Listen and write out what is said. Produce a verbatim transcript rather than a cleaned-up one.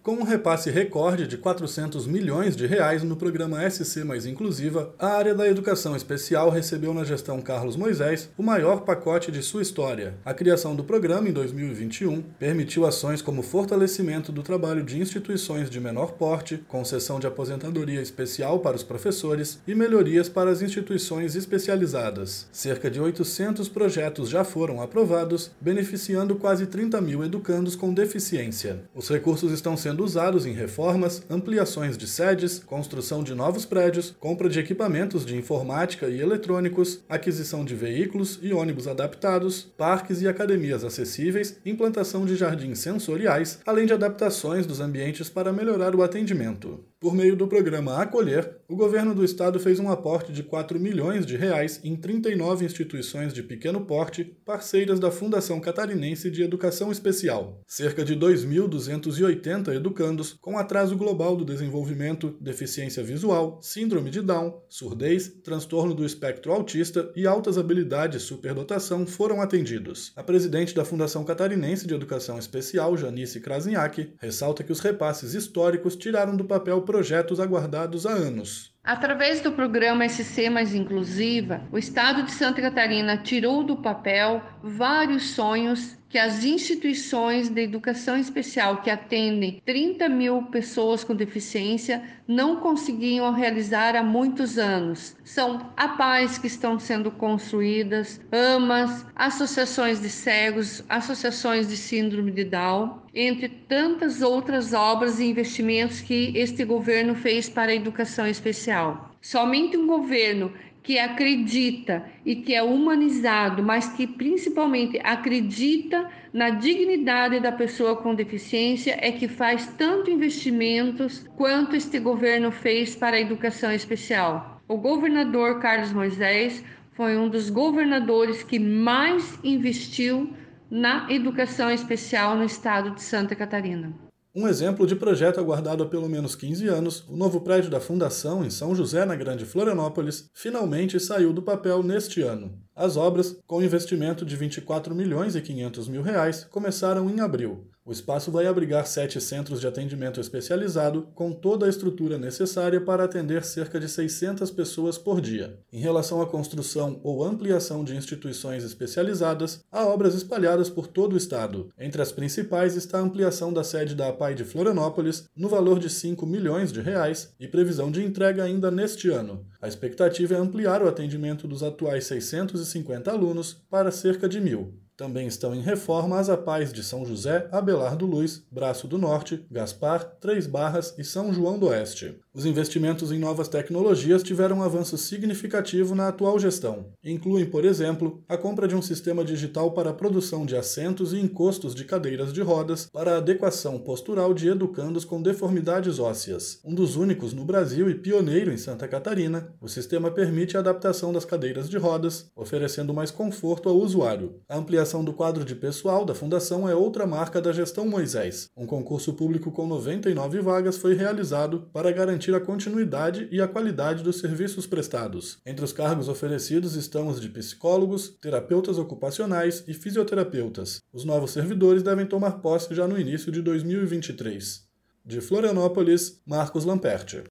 Com um repasse recorde de quatrocentos milhões de reais no programa S C Mais Inclusiva, a área da educação especial recebeu na gestão Carlos Moisés o maior pacote de sua história. A criação do programa em dois mil e vinte e um permitiu ações como fortalecimento do trabalho de instituições de menor porte, concessão de aposentadoria especial para os professores e melhorias para as instituições especializadas. Cerca de oitocentos projetos já foram aprovados, beneficiando quase trinta mil educandos com deficiência. Os recursos estão sendo usados em reformas, ampliações de sedes, construção de novos prédios, compra de equipamentos de informática e eletrônicos, aquisição de veículos e ônibus adaptados, parques e academias acessíveis, implantação de jardins sensoriais, além de adaptações dos ambientes para melhorar o atendimento. Por meio do programa Acolher, o governo do estado fez um aporte de quatro milhões de reais em trinta e nove instituições de pequeno porte, parceiras da Fundação Catarinense de Educação Especial. Cerca de dois mil duzentos e oitenta educandos com atraso global do desenvolvimento, deficiência visual, síndrome de Down, surdez, transtorno do espectro autista e altas habilidades superdotação foram atendidos. A presidente da Fundação Catarinense de Educação Especial, Janice Krasniak, ressalta que os repasses históricos tiraram do papel projetos aguardados há anos. Através do programa S C Mais Inclusiva, o Estado de Santa Catarina tirou do papel vários sonhos que as instituições de educação especial que atendem trinta mil pessoas com deficiência não conseguiam realizar há muitos anos. São A Paz que estão sendo construídas, AMAs, associações de cegos, associações de síndrome de Down, entre tantas outras obras e investimentos que este governo fez para a educação especial. Somente um governo que acredita e que é humanizado, mas que principalmente acredita na dignidade da pessoa com deficiência é que faz tanto investimentos quanto este governo fez para a educação especial. O governador Carlos Moisés foi um dos governadores que mais investiu na educação especial no estado de Santa Catarina. Um exemplo de projeto aguardado há pelo menos quinze anos, o novo prédio da Fundação em São José, na Grande Florianópolis, finalmente saiu do papel neste ano. As obras, com investimento de vinte e quatro milhões e quinhentos mil reais, começaram em abril. O espaço vai abrigar sete centros de atendimento especializado, com toda a estrutura necessária para atender cerca de seiscentas pessoas por dia. Em relação à construção ou ampliação de instituições especializadas, há obras espalhadas por todo o estado. Entre as principais está a ampliação da sede da A P A I de Florianópolis, no valor de cinco milhões de reais, e previsão de entrega ainda neste ano. A expectativa é ampliar o atendimento dos atuais seiscentos e cinquenta alunos para cerca de mil. Também estão em reforma as A P A Is de São José, Abelardo Luz, Braço do Norte, Gaspar, Três Barras e São João do Oeste. Os investimentos em novas tecnologias tiveram um avanço significativo na atual gestão. Incluem, por exemplo, a compra de um sistema digital para a produção de assentos e encostos de cadeiras de rodas para a adequação postural de educandos com deformidades ósseas. Um dos únicos no Brasil e pioneiro em Santa Catarina, o sistema permite a adaptação das cadeiras de rodas, oferecendo mais conforto ao usuário. A ampliação do quadro de pessoal da Fundação é outra marca da gestão Moisés. Um concurso público com noventa e nove vagas foi realizado para garantir a continuidade e a qualidade dos serviços prestados. Entre os cargos oferecidos estão os de psicólogos, terapeutas ocupacionais e fisioterapeutas. Os novos servidores devem tomar posse já no início de dois mil e vinte e três. De Florianópolis, Marcos Lamperti.